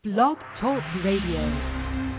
Blog Talk Radio.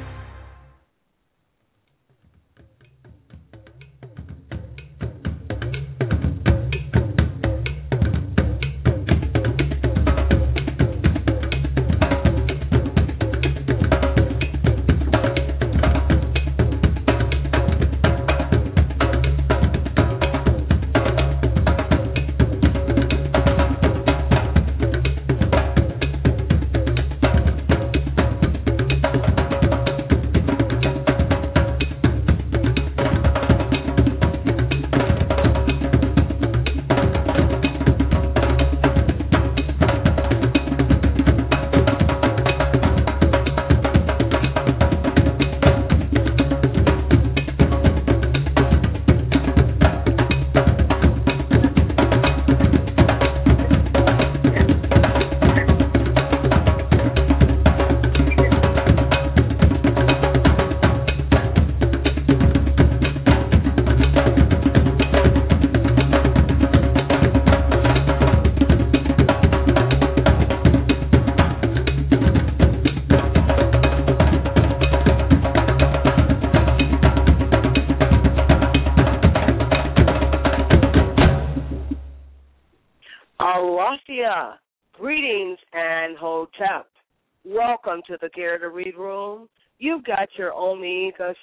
Greetings and hotep. Welcome to the Care to Read Room. You've got your Omega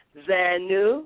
Zanu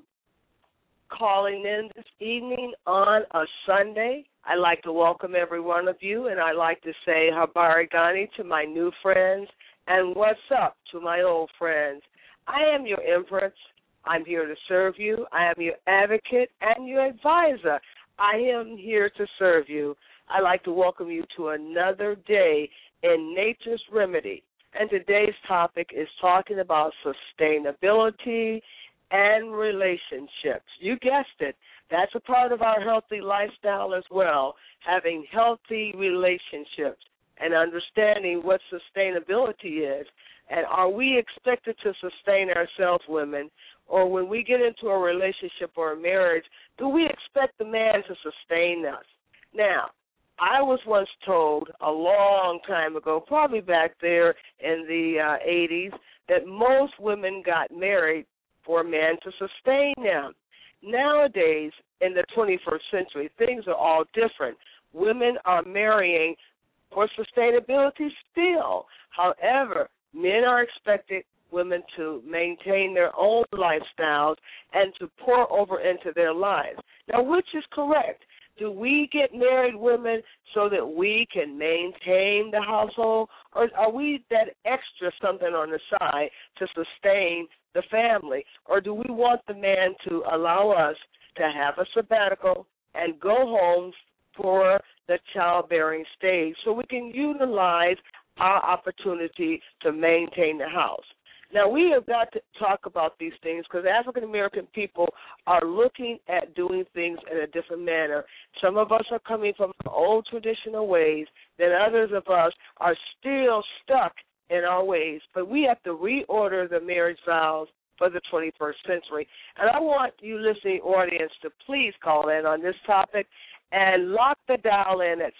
calling in this evening on a Sunday. I'd like to welcome every one of you, and I'd like to say Habari Gani to my new friends, and what's up to my old friends. I am your Empress. I'm here to serve you. I am your advocate and your advisor. I am here to serve you. I'd like to welcome you to another day in Nature's Remedy. And today's topic is talking about sustainability and relationships. You guessed it. That's a part of our healthy lifestyle as well, having healthy relationships and understanding what sustainability is. And are we expected to sustain ourselves, women? Or when we get into a relationship or a marriage, do we expect the man to sustain us? Now, I was once told a long time ago, probably back there in the 80s, that most women got married for a man to sustain them. Nowadays, in the 21st century, things are all different. Women are marrying for sustainability still. However, men are expected women to maintain their own lifestyles and to pour over into their lives. Now, which is correct? Do we get married women so that we can maintain the household, or are we that extra something on the side to sustain the family? Or do we want the man to allow us to have a sabbatical and go home for the childbearing stage so we can utilize our opportunity to maintain the house? Now, we have got to talk about these things because African-American people are looking at doing things in a different manner. Some of us are coming from the old traditional ways, then others of us are still stuck in our ways. But we have to reorder the marriage vows for the 21st century. And I want you listening audience to please call in on this topic and lock the dial in at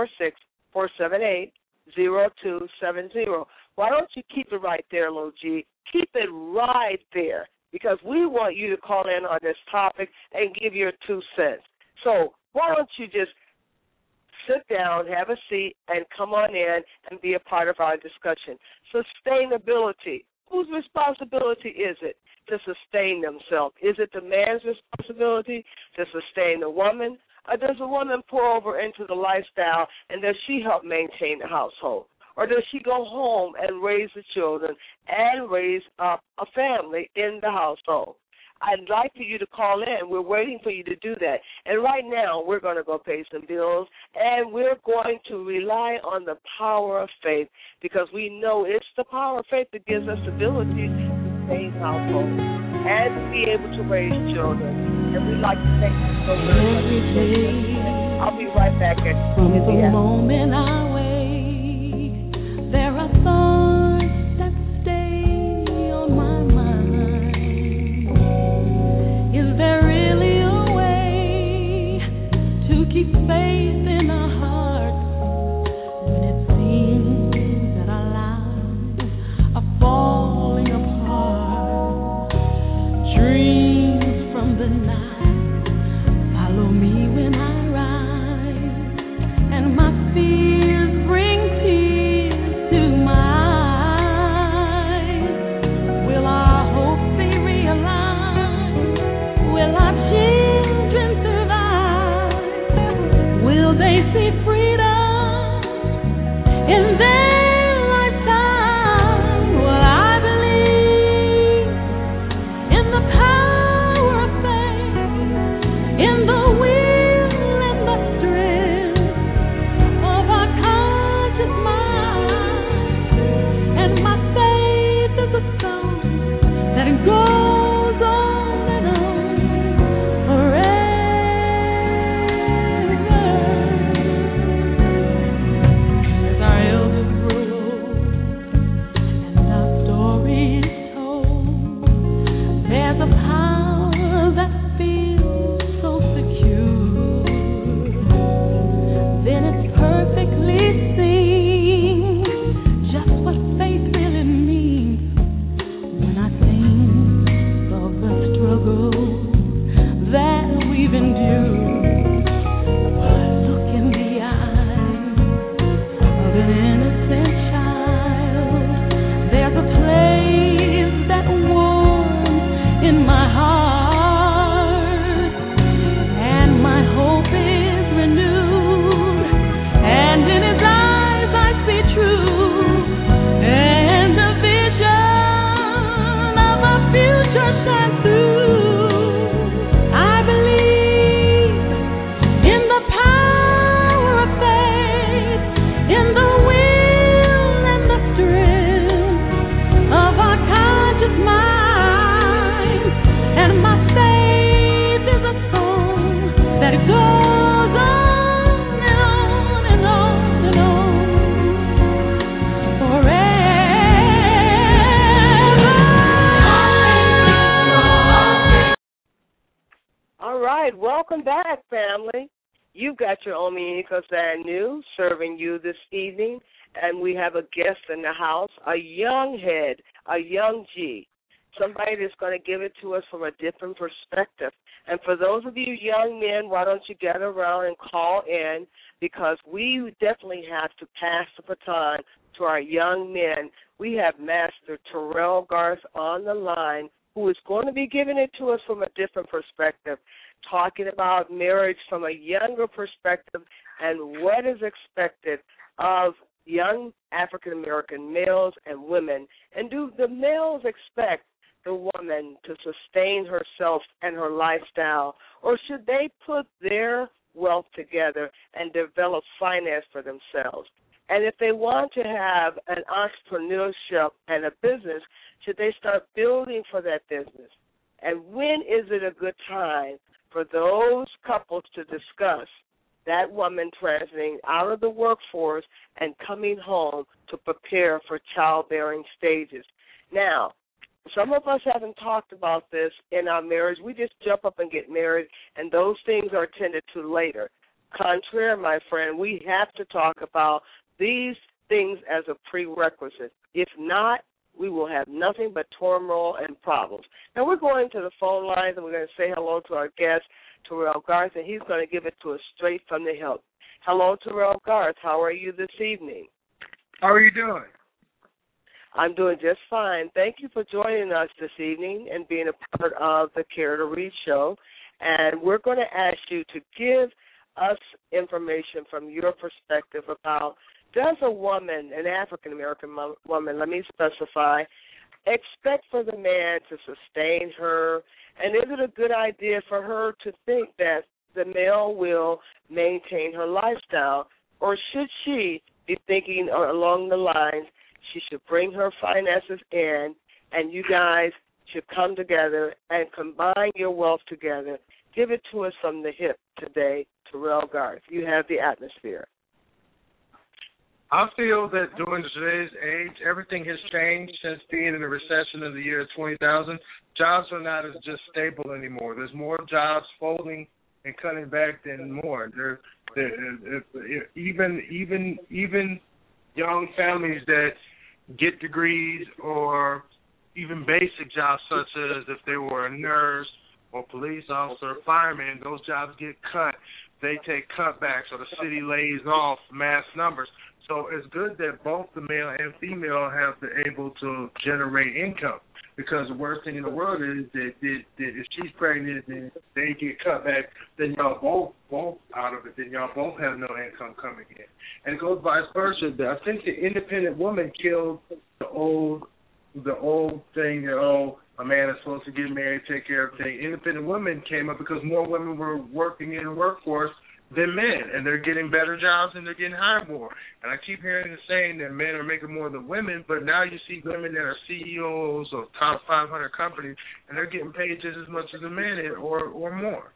646-478-0270. Why don't you keep it right there, Lil G? Keep it right there because we want you to call in on this topic and give your 2 cents. So why don't you just sit down, have a seat, and come on in and be a part of our discussion. Sustainability. Whose responsibility is it to sustain themselves? Is it the man's responsibility to sustain the woman? Or does the woman pour over into the lifestyle and does she help maintain the household? Or does she go home and raise the children and raise up a family in the household? I'd like for you to call in. We're waiting for you to do that. And right now, we're going to go pay some bills, and we're going to rely on the power of faith because we know it's the power of faith that gives us the ability to sustain households and to be able to raise children. And we'd like to thank you so very much. I'll be right back at you. From the moment I wake, there are thoughts that stay on my mind. Is there really a way to keep faith in our hearts when it seems that our lives Welcome back, family. You've got your Omiyika Zanu serving you this evening, and we have a guest in the house, a young head, a young G, somebody that's going to give it to us from a different perspective. And for those of you young men, why don't you get around and call in, because we definitely have to pass the baton to our young men. We have Master Terrell Garth on the line, who is going to be giving it to us from a different perspective, talking about marriage from a younger perspective and what is expected of young African-American males and women. And do the males expect the woman to sustain herself and her lifestyle, or should they put their wealth together and develop finance for themselves? And if they want to have an entrepreneurship and a business, should they start building for that business? And when is it a good time for those couples to discuss that woman transiting out of the workforce and coming home to prepare for childbearing stages? Now, some of us haven't talked about this in our marriage. We just jump up and get married, and those things are attended to later. Contrary, my friend, we have to talk about these things as a prerequisite. If not, we will have nothing but turmoil and problems. Now, we're going to the phone lines, and we're going to say hello to our guest, Terrell Garth, and he's going to give it to us straight from the hip. Hello, Terrell Garth. How are you this evening? How are you doing? I'm doing just fine. Thank you for joining us this evening and being a part of the Care to Read show. And we're going to ask you to give us information from your perspective about, does a woman, an African-American woman, let me specify, expect for the man to sustain her? And is it a good idea for her to think that the male will maintain her lifestyle? Or should she be thinking along the lines, she should bring her finances in, and you guys should come together and combine your wealth together? Give it to us from the hip today, Terrell Garth. You have the atmosphere. I feel that during today's age, everything has changed since being in the recession of the year 2000. Jobs are not as just stable anymore. There's more jobs folding and cutting back than more. Even young families that get degrees or even basic jobs, such as if they were a nurse or police officer, fireman, those jobs get cut. They take cutbacks, or the city lays off mass numbers. So it's good that both the male and female have been able to generate income, because the worst thing in the world is that if she's pregnant and they get cut back, then y'all both out of it. Then y'all both have no income coming in. And it goes vice versa. I think the independent woman killed the old thing that, a man is supposed to get married, take care of things. Independent women came up because more women were working in the workforce than men, and they're getting better jobs and they're getting hired more. And I keep hearing the saying that men are making more than women, but now you see women that are CEOs of top 500 companies, and they're getting paid just as much as a man is, or more.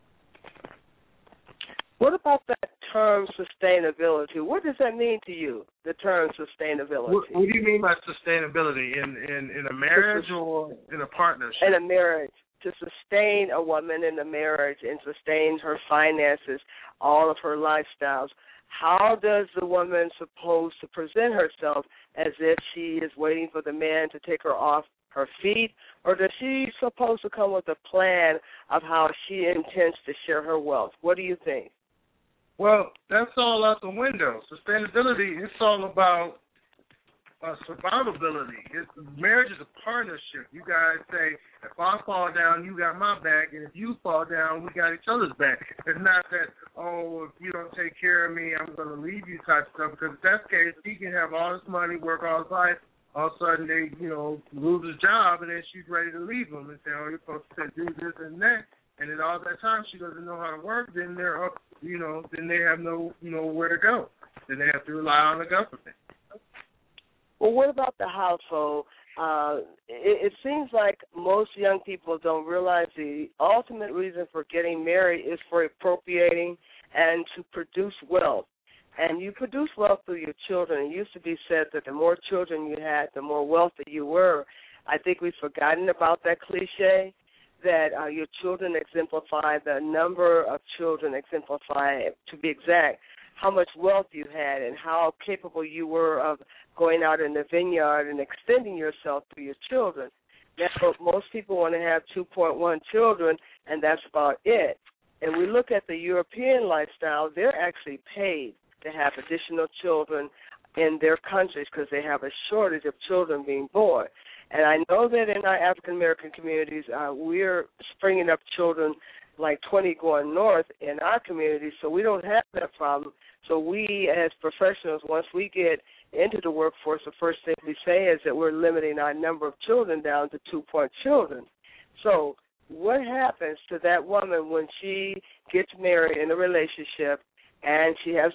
What about that term sustainability? What does that mean to you, the term sustainability? What do you mean by sustainability? In a marriage or in a partnership? In a marriage. To sustain a woman in a marriage and sustain her finances, all of her lifestyles. How does the woman supposed to present herself, as if she is waiting for the man to take her off her feet, or does she supposed to come with a plan of how she intends to share her wealth? What do you think? Well, that's all out the window. Sustainability, it's all about survivability. Marriage is a partnership. You guys say, if I fall down, you got my back, and if you fall down, we got each other's back. It's not that, if you don't take care of me, I'm going to leave you type of stuff, because if that's the case, he can have all this money, work all his life, all of a sudden they, lose his job, and then she's ready to leave him and say, you're supposed to do this and that. And then all that time she doesn't know how to work, then they're up, then they have no, where to go. Then they have to rely on the government. Well, what about the household? It seems like most young people don't realize the ultimate reason for getting married is for appropriating and to produce wealth. And you produce wealth through your children. It used to be said that the more children you had, the more wealthy you were. I think we've forgotten about that cliche. that your children exemplify, the number of children exemplify, to be exact, how much wealth you had and how capable you were of going out in the vineyard and extending yourself through your children. Now, most people want to have 2.1 children, and that's about it. And we look at the European lifestyle, they're actually paid to have additional children in their countries because they have a shortage of children being born. And I know that in our African-American communities, we're springing up children like 20 going north in our community, so we don't have that problem. So we, as professionals, once we get into the workforce, the first thing we say is that we're limiting our number of children down to 2 children. So what happens to that woman when she gets married in a relationship and she has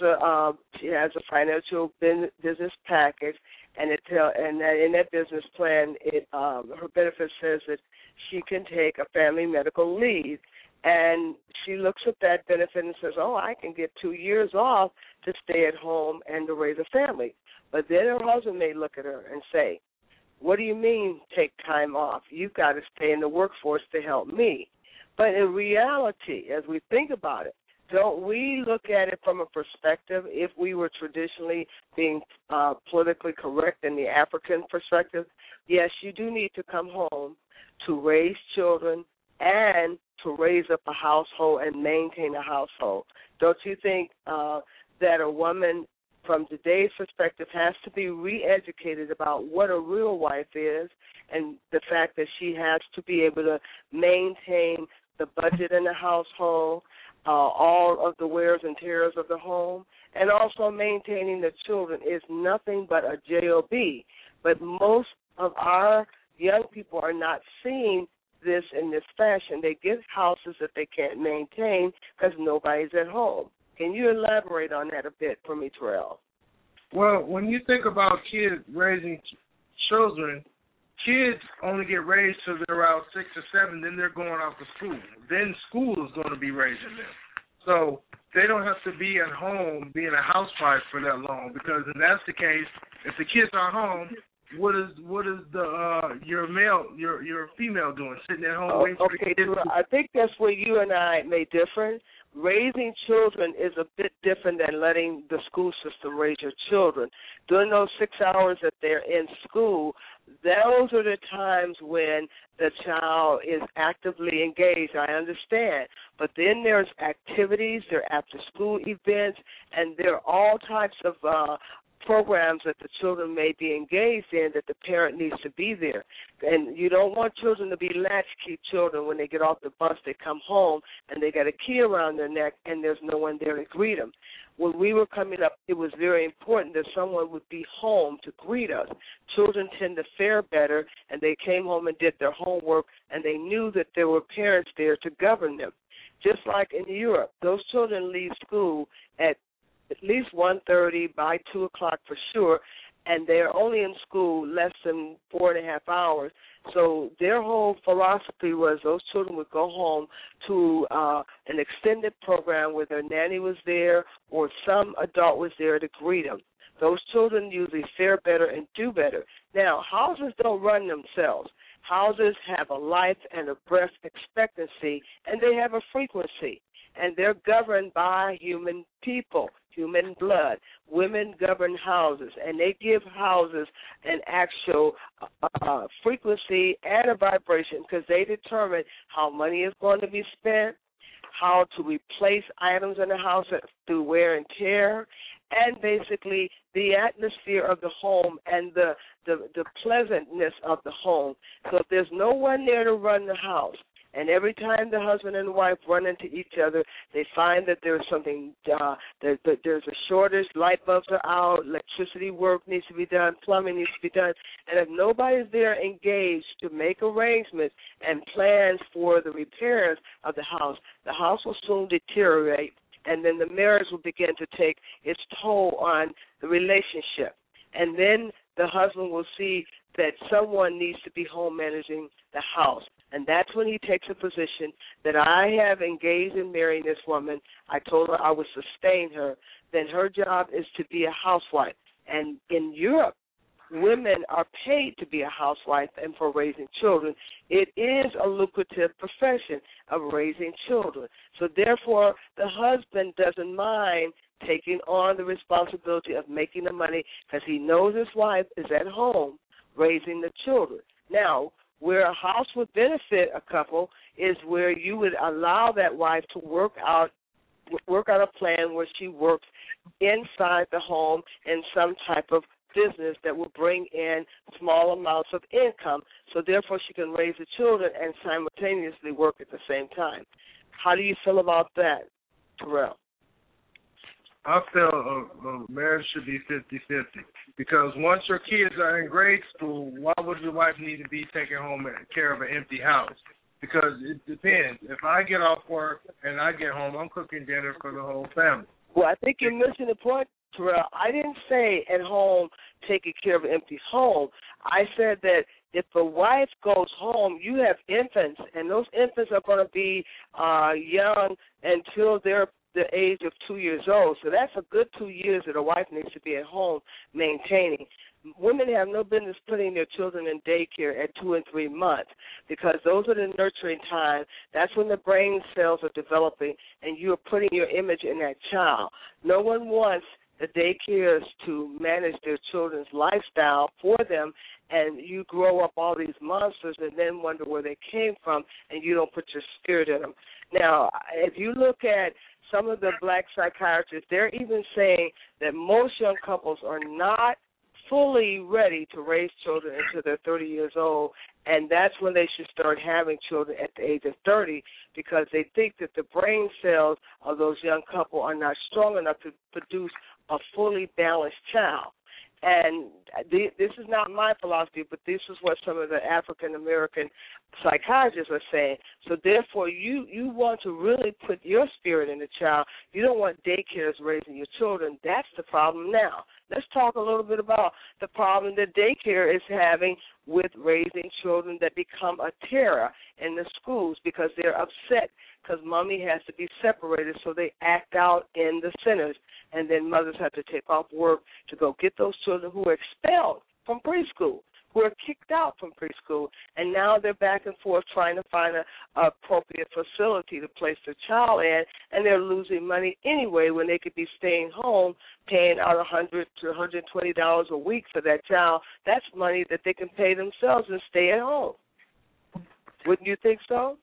a financial business package, and in that business plan, her benefit says that she can take a family medical leave. And she looks at that benefit and says, oh, I can get 2 years off to stay at home and to raise a family. But then her husband may look at her and say, what do you mean take time off? You've got to stay in the workforce to help me. But in reality, as we think about it, don't we look at it from a perspective, if we were traditionally being politically correct in the African perspective, yes, you do need to come home to raise children and to raise up a household and maintain a household. Don't you think that a woman, from today's perspective, has to be re-educated about what a real wife is and the fact that she has to be able to maintain the budget in the household, all of the wears and tears of the home, and also maintaining the children is nothing but a job. But most of our young people are not seeing this in this fashion. They get houses that they can't maintain because nobody's at home. Can you elaborate on that a bit for me, Terrell? Well, when you think about kids raising children, kids only get raised till they're around 6 or 7, then they're going off to school. Then school is going to be raising them. So they don't have to be at home being a housewife for that long, because if that's the case, if the kids are home, what is your female doing, sitting at home waiting for the kids? I think that's where you and I may differ. Raising children is a bit different than letting the school system raise your children. During those 6 hours that they're in school, those are the times when the child is actively engaged, I understand. But then there's activities, there are after-school events, and there are all types of programs that the children may be engaged in that the parent needs to be there. And you don't want children to be latchkey children. When they get off the bus, they come home, and they got a key around their neck, and there's no one there to greet them. When we were coming up, it was very important that someone would be home to greet us. Children tend to fare better, and they came home and did their homework, and they knew that there were parents there to govern them. Just like in Europe, those children leave school at least 1:30, by 2 o'clock for sure, and they're only in school less than 4.5 hours. So their whole philosophy was those children would go home to an extended program where their nanny was there or some adult was there to greet them. Those children usually fare better and do better. Now, houses don't run themselves. Houses have a life and a breath expectancy, and they have a frequency, and they're governed by human people, human blood. Women govern houses, and they give houses an actual frequency and a vibration because they determine how money is going to be spent, how to replace items in the house through wear and tear, and basically the atmosphere of the home and the pleasantness of the home. So if there's no one there to run the house, and every time the husband and wife run into each other, they find that there's something, that there's a shortage, light bulbs are out, electricity work needs to be done, plumbing needs to be done, and if nobody's there engaged to make arrangements and plans for the repairs of the house will soon deteriorate, and then the marriage will begin to take its toll on the relationship. And then the husband will see that someone needs to be home managing the house. And that's when he takes a position that I have engaged in marrying this woman. I told her I would sustain her. Then her job is to be a housewife. And in Europe, women are paid to be a housewife and for raising children. It is a lucrative profession of raising children. So therefore, the husband doesn't mind taking on the responsibility of making the money because he knows his wife is at home raising the children. Now, where a house would benefit a couple is where you would allow that wife to work out a plan where she works inside the home in some type of business that will bring in small amounts of income, so therefore she can raise the children and simultaneously work at the same time. How do you feel about that, Terrell? I feel a marriage should be 50-50 because once your kids are in grade school, why would your wife need to be taking home care of an empty house? Because it depends. If I get off work and I get home, I'm cooking dinner for the whole family. Well, I think you're missing the point, Terrell. I didn't say at home taking care of an empty home. I said that if the wife goes home, you have infants, and those infants are going to be young until they're the age of 2 years old. So that's a good 2 years that a wife needs to be at home maintaining. Women have no business putting their children in daycare at 2 and 3 months because those are the nurturing time. That's when the brain cells are developing and you're putting your image in that child. No one wants the daycares to manage their children's lifestyle for them, and you grow up all these monsters and then wonder where they came from, and you don't put your spirit in them. Now, if you look at some of the black psychiatrists, they're even saying that most young couples are not fully ready to raise children until they're 30 years old, and that's when they should start having children at the age of 30 because they think that the brain cells of those young couples are not strong enough to produce a fully balanced child. And this is not my philosophy, but this is what some of the African-American psychologists are saying. So therefore, you want to really put your spirit in the child. You don't want daycares raising your children. That's the problem now. Let's talk a little bit about the problem that daycare is having with raising children that become a terror in the schools because they're upset because mommy has to be separated, so they act out in the centers, and then mothers have to take off work to go get those children who are expelled from preschool, who are kicked out from preschool, and now they're back and forth trying to find an appropriate facility to place their child in, and they're losing money anyway when they could be staying home paying out $100 to $120 a week for that child. That's money that they can pay themselves and stay at home. Wouldn't you think so?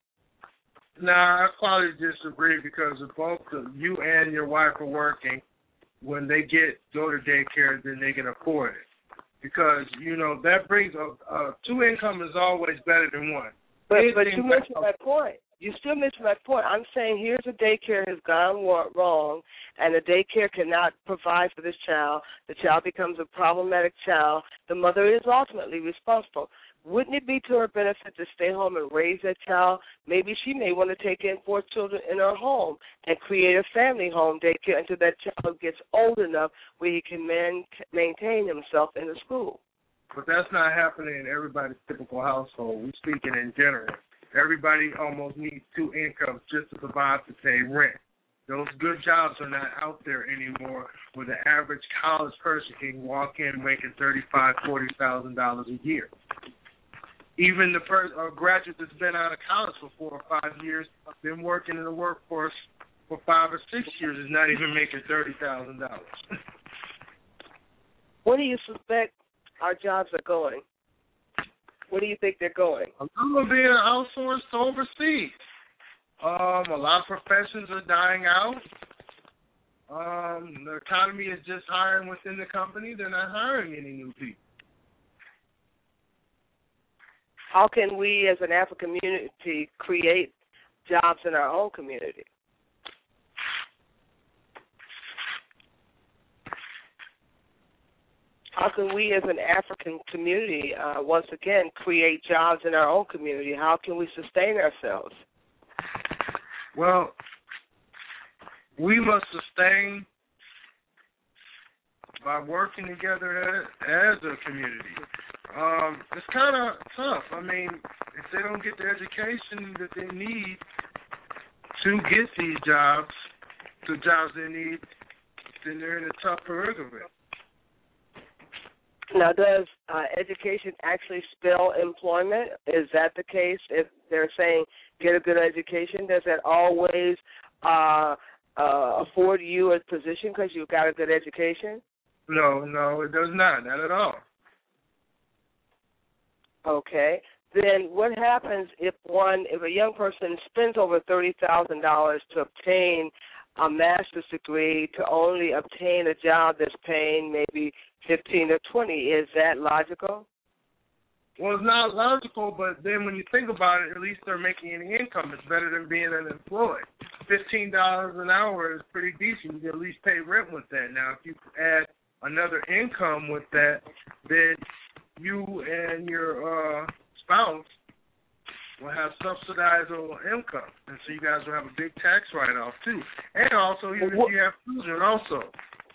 Nah, I probably disagree because if both you and your wife are working, when they go to daycare, then they can afford it. Because, that brings two income is always better than one. But you mentioned my point. You still mentioned my point. I'm saying here's a daycare has gone wrong, and the daycare cannot provide for this child. The child becomes a problematic child. The mother is ultimately responsible. Wouldn't it be to her benefit to stay home and raise that child? Maybe she may want to take in 4 children in her home and create a family home daycare until that child gets old enough where he can maintain himself in the school. But that's not happening in everybody's typical household. We're speaking in general. Everybody almost needs 2 incomes just to survive to pay rent. Those good jobs are not out there anymore where the average college person can walk in making $35,000, $40,000 a year. Even the graduate that's been out of college for 4 or 5 years, been working in the workforce for 5 or 6 years, is not even making $30,000. Where do you suspect our jobs are going? Where do you think they're going? I'm going to be outsourced to overseas. A lot of professions are dying out. The economy is just hiring within the company. They're not hiring any new people. How can we as an African community create jobs in our own community? How can we as an African community, once again, create jobs in our own community? How can we sustain ourselves? Well, we must sustain by working together as a community. It's kind of tough. I mean, if they don't get the education that they need to get these jobs, the jobs they need, then they're in a tough predicament. Now, does education actually spell employment? Is that the case? If they're saying get a good education, does that always afford you a position because you've got a good education? No, it does not at all. Okay. Then what happens if a young person spends over $30,000 to obtain a master's degree to only obtain a job that's paying maybe 15 or 20? Is that logical? Well, it's not logical, but then when you think about it, at least they're making an income. It's better than being unemployed. $15 an hour is pretty decent. You can at least pay rent with that. Now, if you add another income with that, then you and your spouse will have subsidized income, and so you guys will have a big tax write-off too. And also, even if you have children, also.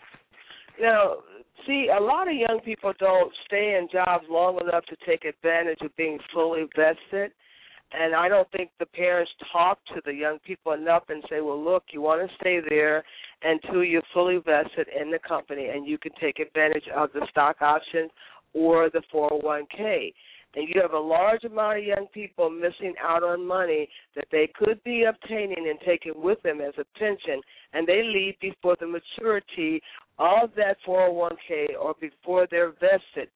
Now, see, a lot of young people don't stay in jobs long enough to take advantage of being fully vested, and I don't think the parents talk to the young people enough and say, well, look, you want to stay there until you're fully vested in the company and you can take advantage of the stock options or the 401k. And you have a large amount of young people missing out on money that they could be obtaining and taking with them as a pension, and they leave before the maturity of that 401k or before they're vested.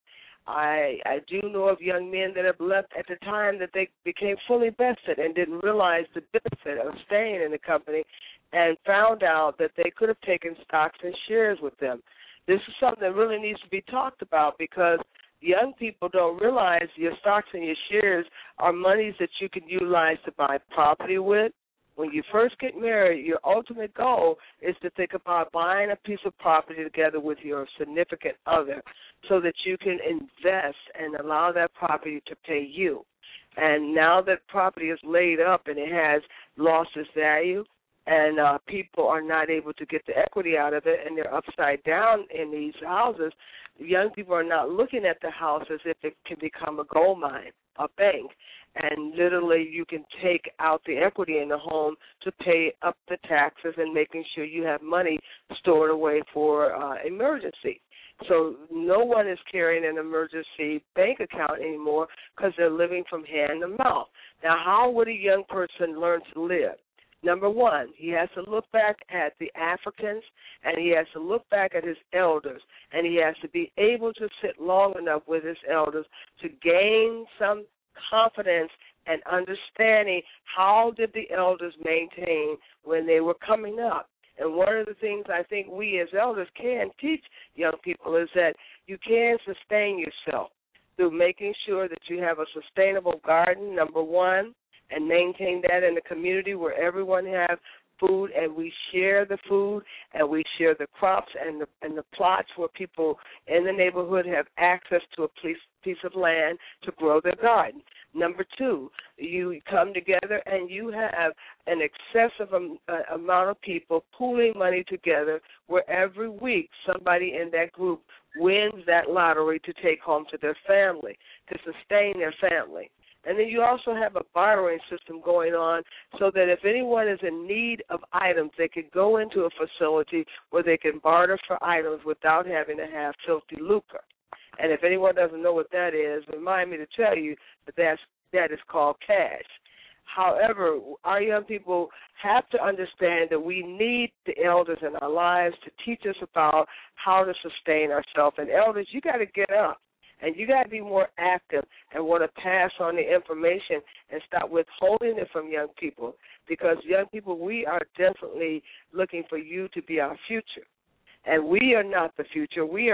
I do know of young men that have left at the time that they became fully vested and didn't realize the benefit of staying in the company and found out that they could have taken stocks and shares with them. This is something that really needs to be talked about because young people don't realize your stocks and your shares are monies that you can utilize to buy property with. When you first get married, your ultimate goal is to think about buying a piece of property together with your significant other so that you can invest and allow that property to pay you. And now that property is laid up and it has lost its value and people are not able to get the equity out of it and they're upside down in these houses, young people are not looking at the house as if it can become a gold mine, a bank, and literally you can take out the equity in the home to pay up the taxes and making sure you have money stored away for emergency. So no one is carrying an emergency bank account anymore because they're living from hand to mouth. Now, how would a young person learn to live? Number one, he has to look back at the Africans, and he has to look back at his elders, and he has to be able to sit long enough with his elders to gain some confidence and understanding how did the elders maintain when they were coming up. And one of the things I think we as elders can teach young people is that you can sustain yourself through making sure that you have a sustainable garden, number one, and maintain that in the community where everyone has food and we share the food and we share the crops and the plots where people in the neighborhood have access to a piece of land to grow their garden. Number two, you come together and you have an excessive amount of people pooling money together where every week somebody in that group wins that lottery to take home to their family, to sustain their family. And then you also have a bartering system going on so that if anyone is in need of items, they can go into a facility where they can barter for items without having to have filthy lucre. And if anyone doesn't know what that is, remind me to tell you that is called cash. However, our young people have to understand that we need the elders in our lives to teach us about how to sustain ourselves. And elders, you got to get up. And you got to be more active and want to pass on the information and stop withholding it from young people. Because young people, we are definitely looking for you to be our future, and we are not the future. We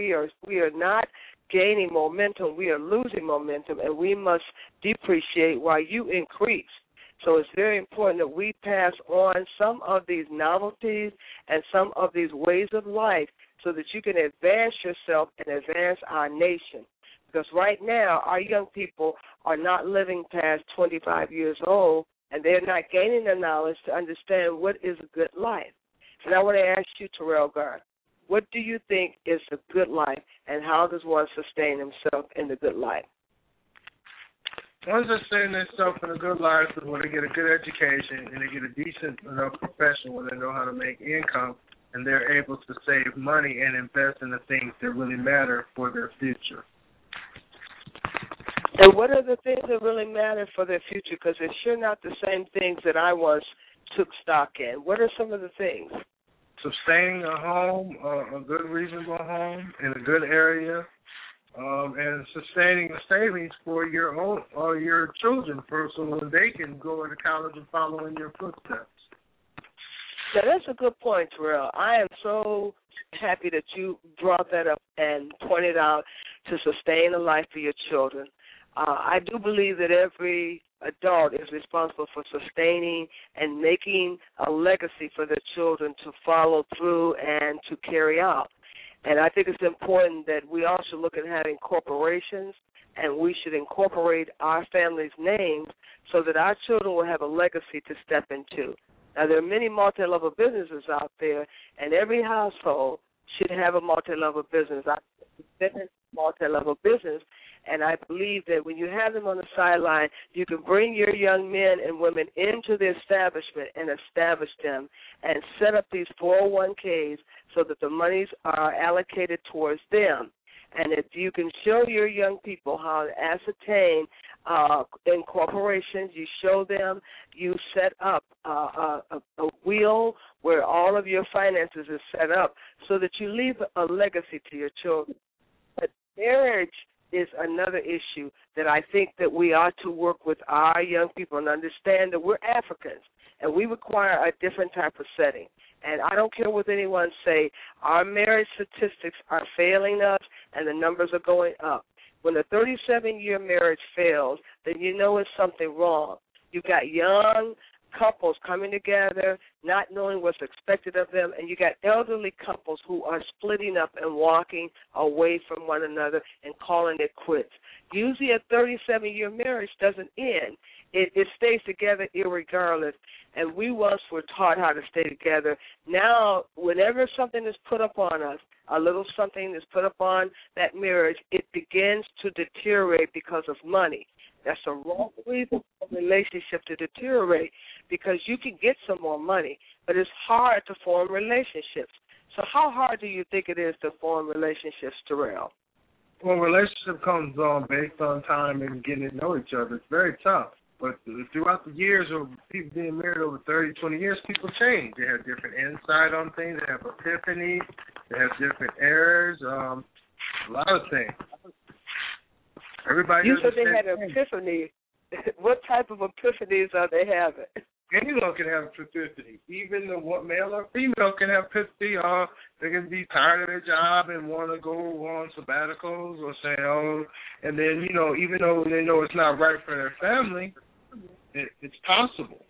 are not gaining momentum. We are losing momentum, and we must depreciate while you increase. So it's very important that we pass on some of these novelties and some of these ways of life so that you can advance yourself and advance our nation. Because right now, our young people are not living past 25 years old, and they're not gaining the knowledge to understand what is a good life. And I want to ask you, Terrell Garth, what do you think is a good life, and how does one sustain himself in the good life? One sustain themselves in a good life is when they get a good education and they get a decent enough profession where they know how to make income and they're able to save money and invest in the things that really matter for their future. And what are the things that really matter for their future? Because it's sure not the same things that I once took stock in. What are some of the things? Sustaining a home, a good, reasonable home in a good area, and sustaining the savings for your own or your children, so when they can go into college and follow in your footsteps. Now, that's a good point, Terrell. I am so happy that you brought that up and pointed out to sustain a life for your children. I do believe that every adult is responsible for sustaining and making a legacy for their children to follow through and to carry out. And I think it's important that we also look at having corporations, and we should incorporate our family's names so that our children will have a legacy to step into. Now, there are many multi-level businesses out there, and every household should have a multi-level business. Multi-level business, and I believe that when you have them on the sideline, you can bring your young men and women into the establishment and establish them and set up these 401ks so that the monies are allocated towards them. And if you can show your young people how to ascertain in corporations, you show them, you set up a wheel where all of your finances is set up so that you leave a legacy to your children. But marriage is another issue that I think that we ought to work with our young people and understand that we're Africans and we require a different type of setting. And I don't care what anyone say, our marriage statistics are failing us and the numbers are going up. When a 37-year marriage fails, then you know it's something wrong. You've got young couples coming together, not knowing what's expected of them, and you got elderly couples who are splitting up and walking away from one another and calling it quits. Usually a 37-year marriage doesn't end. It stays together irregardless, and we once were taught how to stay together. Now, whenever something is put upon us, a little something is put upon that marriage, it begins to deteriorate because of money. That's a wrong reason for a relationship to deteriorate because you can get some more money, but it's hard to form relationships. So how hard do you think it is to form relationships, Terrell? Well, relationship comes on based on time and getting to know each other. It's very tough. But throughout the years of people being married over 30, 20 years, people change. They have different insight on things. They have epiphanies. They have different errors. A lot of things. Everybody. You said they had an epiphany. What type of epiphanies are they having? Anyone can have epiphany. Even the male or female can have epiphany. They can be tired of their job and want to go on sabbaticals or say, and then, even though they know it's not right for their family, it's possible.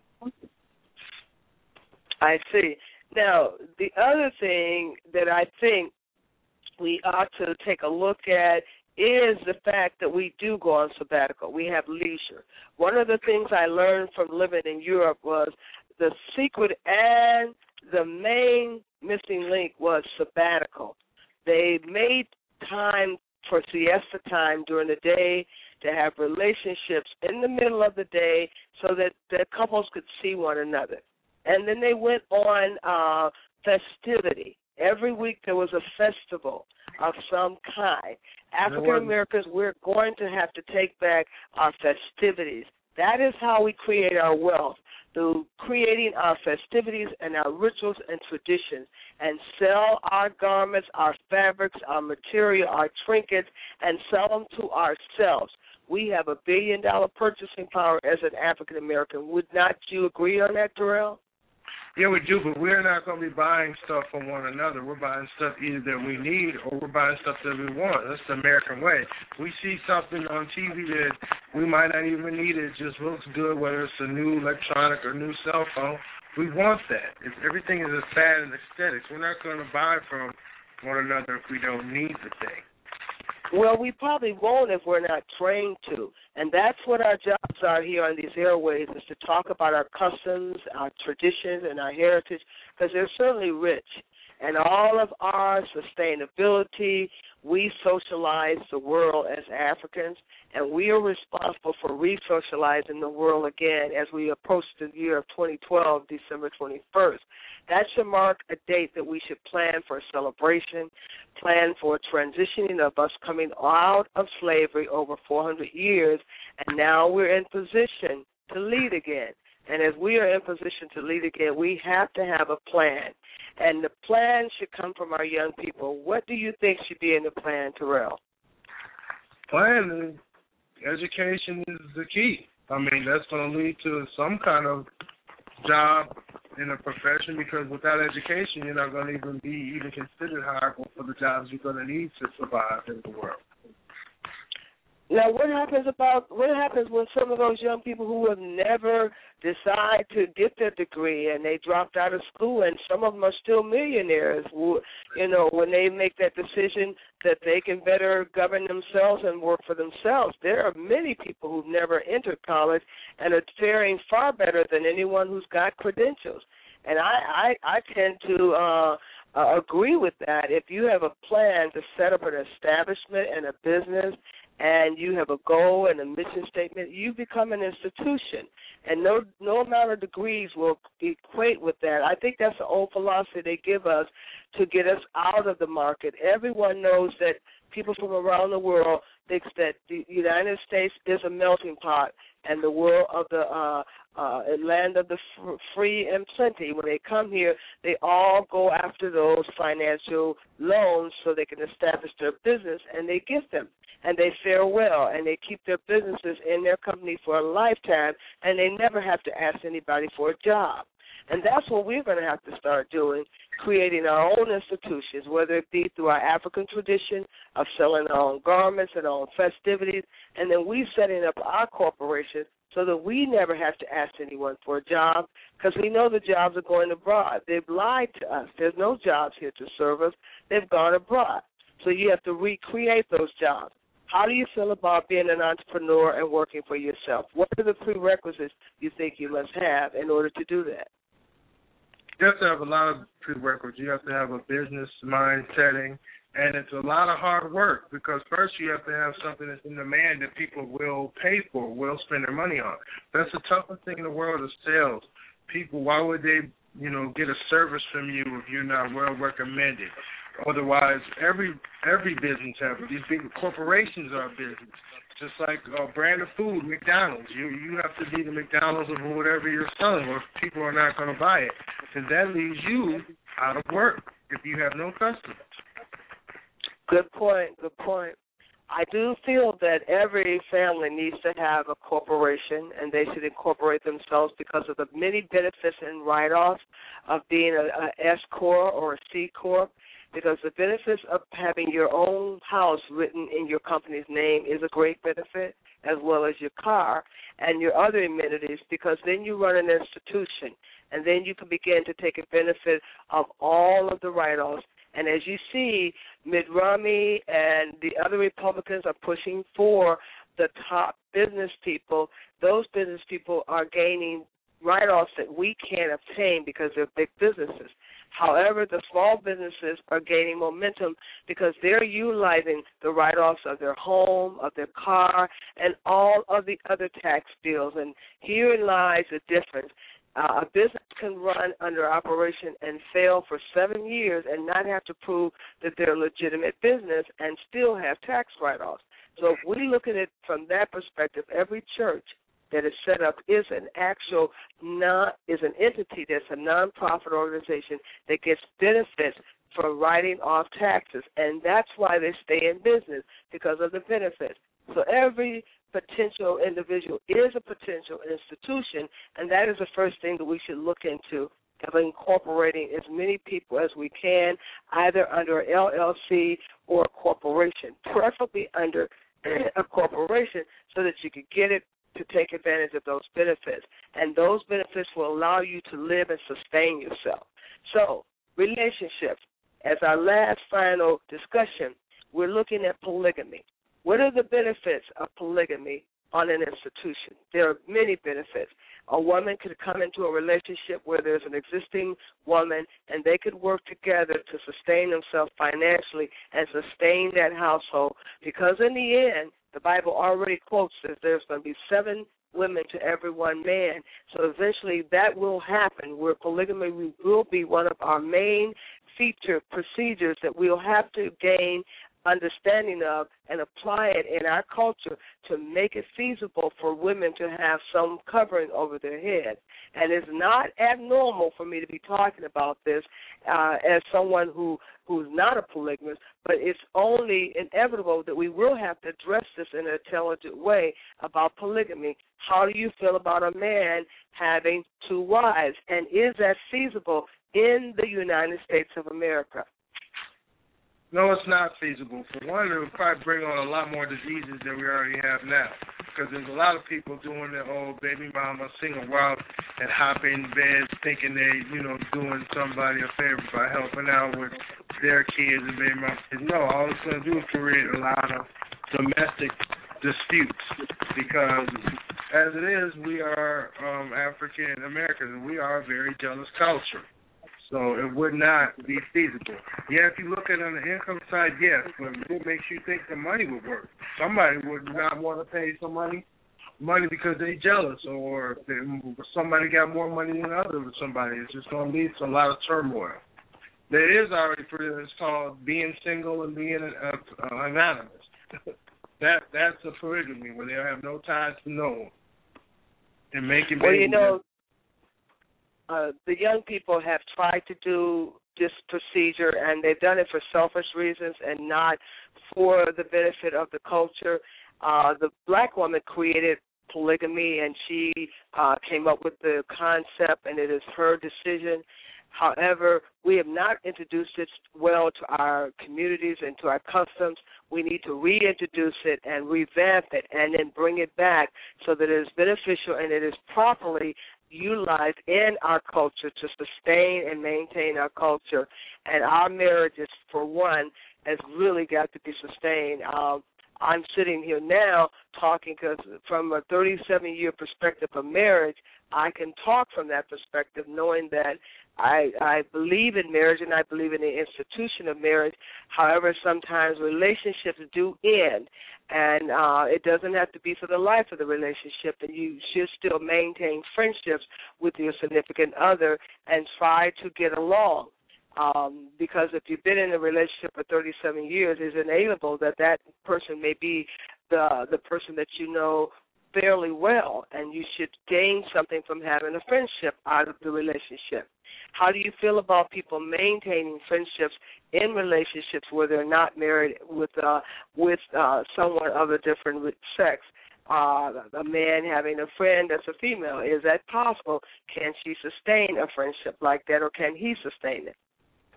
I see. Now, the other thing that I think we ought to take a look at is the fact that we do go on sabbatical. We have leisure. One of the things I learned from living in Europe was the secret and the main missing link was sabbatical. They made time for siesta time during the day to have relationships in the middle of the day so that the couples could see one another. And then they went on festivity. Every week there was a festival of some kind. African Americans, we're going to have to take back our festivities. That is how we create our wealth, through creating our festivities and our rituals and traditions, and sell our garments, our fabrics, our material, our trinkets, and sell them to ourselves. We have $1 billion purchasing power as an African American. Would not you agree on that, Terrell? Yeah, we do, but we're not going to be buying stuff from one another. We're buying stuff either that we need or we're buying stuff that we want. That's the American way. We see something on TV that we might not even need. It just looks good, whether it's a new electronic or new cell phone. We want that. Everything is a fad and aesthetics. We're not going to buy from one another if we don't need the thing. Well, we probably won't if we're not trained to. And that's what our jobs are here on these airways, is to talk about our customs, our traditions, and our heritage, because they're certainly rich. And all of our sustainability, we socialize the world as Africans, and we are responsible for re-socializing the world again as we approach the year of 2012, December 21st. That should mark a date that we should plan for a celebration, plan for transitioning of us coming out of slavery over 400 years, and now we're in position to lead again. And as we are in position to lead again, we have to have a plan. And the plan should come from our young people. What do you think should be in the plan, Terrell? Plan is education is the key. I mean, that's going to lead to some kind of job in a profession, because without education, you're not going to even be considered hireable for the jobs you're going to need to survive in the world. Now, what happens when some of those young people who have never decide to get their degree and they dropped out of school, and some of them are still millionaires, you know, when they make that decision that they can better govern themselves and work for themselves? There are many people who've never entered college and are faring far better than anyone who's got credentials. And I tend to agree with that. If you have a plan to set up an establishment and a business, and you have a goal and a mission statement, you become an institution. And no amount of degrees will equate with that. I think that's the old philosophy they give us to get us out of the market. Everyone knows that people from around the world think that the United States is a melting pot, and the world of the land of the free and plenty. When they come here, they all go after those financial loans so they can establish their business, and they get them. And they fare well, and they keep their businesses in their company for a lifetime, and they never have to ask anybody for a job. And that's what we're going to have to start doing, creating our own institutions, whether it be through our African tradition of selling our own garments and our own festivities, and then we setting up our corporation so that we never have to ask anyone for a job, because we know the jobs are going abroad. They've lied to us. There's no jobs here to serve us. They've gone abroad. So you have to recreate those jobs. How do you feel about being an entrepreneur and working for yourself? What are the prerequisites you think you must have in order to do that? You have to have a lot of prerequisites. You have to have a business mind setting, and it's a lot of hard work, because first you have to have something that's in demand that people will pay for, will spend their money on. That's the toughest thing in the world is sales. People, why would they, get a service from you if you're not well recommended? Otherwise, every business has it. These big corporations are business. Just like a brand of food, McDonald's. You have to be the McDonald's of whatever you're selling, or if people are not going to buy it. And that leaves you out of work if you have no customers. Good point. I do feel that every family needs to have a corporation, and they should incorporate themselves because of the many benefits and write-offs of being an S Corp or a C Corp. Because the benefits of having your own house written in your company's name is a great benefit, as well as your car and your other amenities, because then you run an institution, and then you can begin to take a benefit of all of the write-offs. And as you see, Mitt Romney and the other Republicans are pushing for the top business people. Those business people are gaining write-offs that we can't obtain because they're big businesses. However, the small businesses are gaining momentum because they're utilizing the write-offs of their home, of their car, and all of the other tax bills. And herein lies the difference. A business can run under operation and fail for 7 years and not have to prove that they're a legitimate business and still have tax write-offs. So if we look at it from that perspective, every church that is set up is an entity that's a nonprofit organization that gets benefits from writing off taxes, and that's why they stay in business, because of the benefits. So every potential individual is a potential institution, and that is the first thing that we should look into, of incorporating as many people as we can, either under an LLC or a corporation, preferably under a corporation, so that you can get it to take advantage of those benefits. And those benefits will allow you to live and sustain yourself. So, relationships. As our last final discussion, we're looking at polygamy. What are the benefits of polygamy on an institution. There are many benefits. A woman could come into a relationship where there's an existing woman, and they could work together to sustain themselves financially and sustain that household. Because in the end, the Bible already quotes that there's going to be 7 women to every one man. So eventually that will happen, where polygamy will be one of our main feature procedures that we'll have to gain understanding of and apply it in our culture to make it feasible for women to have some covering over their head. And it's not abnormal for me to be talking about this as someone who's not a polygamist, but it's only inevitable that we will have to address this in an intelligent way about polygamy. How do you feel about a man having 2 wives, and is that feasible in the United States of America? No, it's not feasible. For one, it would probably bring on a lot more diseases than we already have now, because there's a lot of people doing their old baby mama single wild and hopping in bed thinking they, doing somebody a favor by helping out with their kids and baby mama. No, all it's going to do is create a lot of domestic disputes, because as it is, we are African Americans, and we are a very jealous culture. So it would not be feasible. Yeah, if you look at it on the income side, yes, but it makes you think the money would work. Somebody would not want to pay some money because they're jealous, or somebody got more money than others with somebody. It's just going to lead to a lot of turmoil. There is already, it's called being single and being anonymous. That's a polygamy where they have no ties to no one and making babies. The young people have tried to do this procedure, and they've done it for selfish reasons and not for the benefit of the culture. The black woman created polygamy, and she came up with the concept, and it is her decision. However, we have not introduced it well to our communities and to our customs. We need to reintroduce it and revamp it and then bring it back so that it is beneficial and it is properly utilized in our culture to sustain and maintain our culture. And our marriages, for one, has really got to be sustained. I'm sitting here now talking because from a 37-year perspective of marriage, I can talk from that perspective, knowing that I believe in marriage and I believe in the institution of marriage. However, sometimes relationships do end, and it doesn't have to be for the life of the relationship, and you should still maintain friendships with your significant other and try to get along. Because if you've been in a relationship for 37 years, it's inevitable that that person may be the person that you know fairly well, and you should gain something from having a friendship out of the relationship. How do you feel about people maintaining friendships in relationships where they're not married with someone of a different sex? A man having a friend that's a female, is that possible? Can she sustain a friendship like that, or can he sustain it?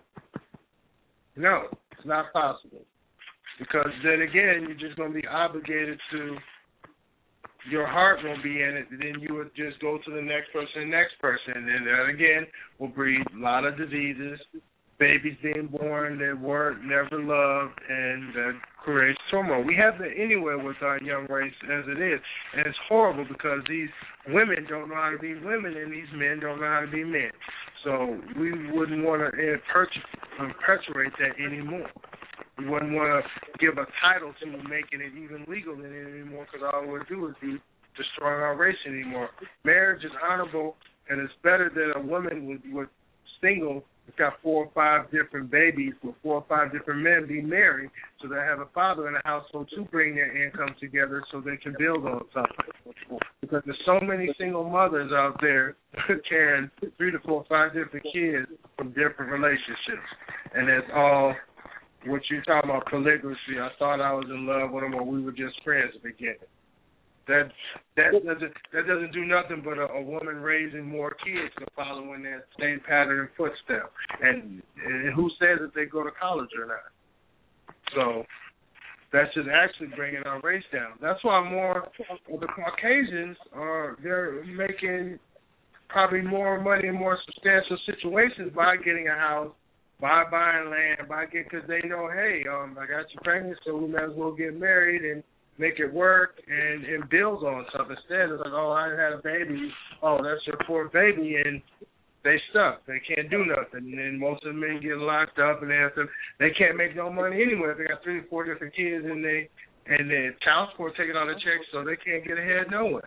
No, it's not possible. Because then again, you're just going to be obligated to, your heart won't be in it, and then you would just go to the next person, and that again will breed a lot of diseases, babies being born that weren't never loved, and that creates turmoil. We have that anywhere with our young race as it is, and it's horrible because these women don't know how to be women and these men don't know how to be men. So we wouldn't want to perpetuate that anymore. We wouldn't want to give a title to making it even legal anymore, because all it would do is be destroying our race anymore. Marriage is honorable, and it's better that a woman would single, that's got 4 or 5 different babies with 4 or 5 different men, be married, so they have a father in the household to bring their income together so they can build on something. Because there's so many single mothers out there carrying 3 to 4 or 5 different kids from different relationships, and that's all. What you're talking about, polygamy, I thought I was in love with him, or we were just friends at the beginning. That doesn't do nothing but a woman raising more kids and following that same pattern and footstep. And who says that they go to college or not? So that's just actually bringing our race down. That's why more of the Caucasians they're making probably more money in more substantial situations by getting a house, by buying land, because they know, hey, I got you pregnant, so we might as well get married and make it work and build on something. Instead, it's like, oh, I had a baby. Oh, that's your poor baby, and they stuck. They can't do nothing. And then most of the men get locked up, and they can't make no money anyway. They got 3 or 4 different kids, and the child support taking on the checks, so they can't get ahead nowhere.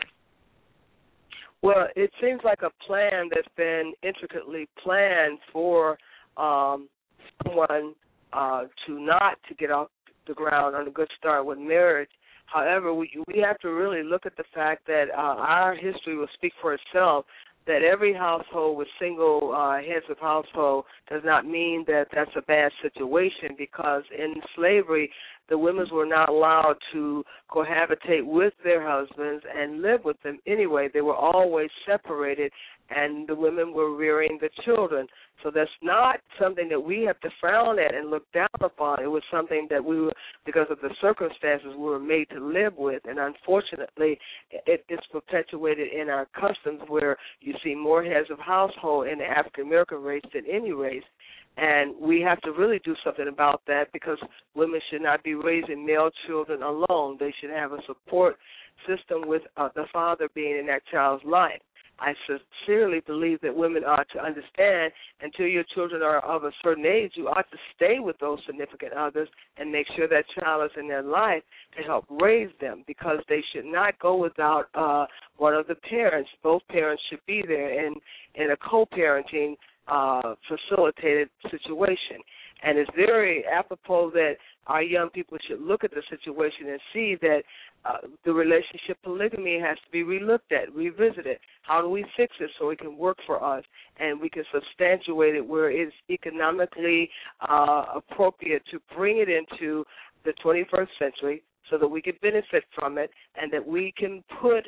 Well, it seems like a plan that's been intricately planned for someone to get off the ground on a good start with marriage. However, we have to really look at the fact that our history will speak for itself, that every household with single heads of household does not mean that that's a bad situation, because in slavery, the women were not allowed to cohabitate with their husbands and live with them anyway. They were always separated, and the women were rearing the children. So that's not something that we have to frown at and look down upon. It was something that we were, because of the circumstances, we were made to live with. And unfortunately, it's perpetuated in our customs, where you see more heads of household in the African-American race than any race. And we have to really do something about that, because women should not be raising male children alone. They should have a support system with the father being in that child's life. I sincerely believe that women ought to understand, until your children are of a certain age, you ought to stay with those significant others and make sure that child is in their life to help raise them, because they should not go without one of the parents. Both parents should be there in a co-parenting facilitated situation. And it's very apropos that our young people should look at the situation and see that the relationship polygamy has to be relooked at, revisited. How do we fix it so it can work for us and we can substantiate it where it's economically appropriate to bring it into the 21st century so that we can benefit from it, and that we can put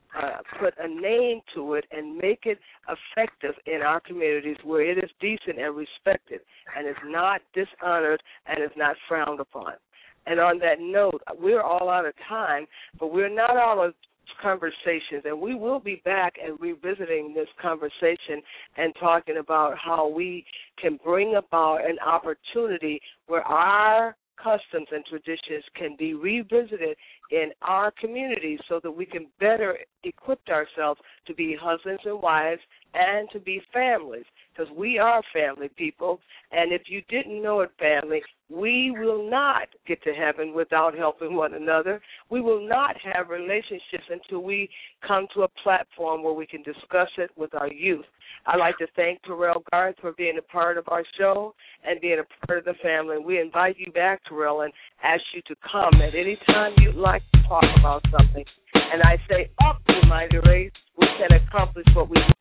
a name to it and make it effective in our communities where it is decent and respected and is not dishonored and is not frowned upon. And on that note, we're all out of time, but we're not out of conversations, and we will be back and revisiting this conversation and talking about how we can bring about an opportunity where our customs and traditions can be revisited in our communities so that we can better equip ourselves to be husbands and wives and to be families, because we are family people. And if you didn't know it, family, we will not get to heaven without helping one another. We will not have relationships until we come to a platform where we can discuss it with our youth. I'd like to thank Terrell Garth for being a part of our show and being a part of the family. We invite you back, Terrell, and ask you to come at any time you'd like to talk about something. And I say, up, United Race, we can accomplish what we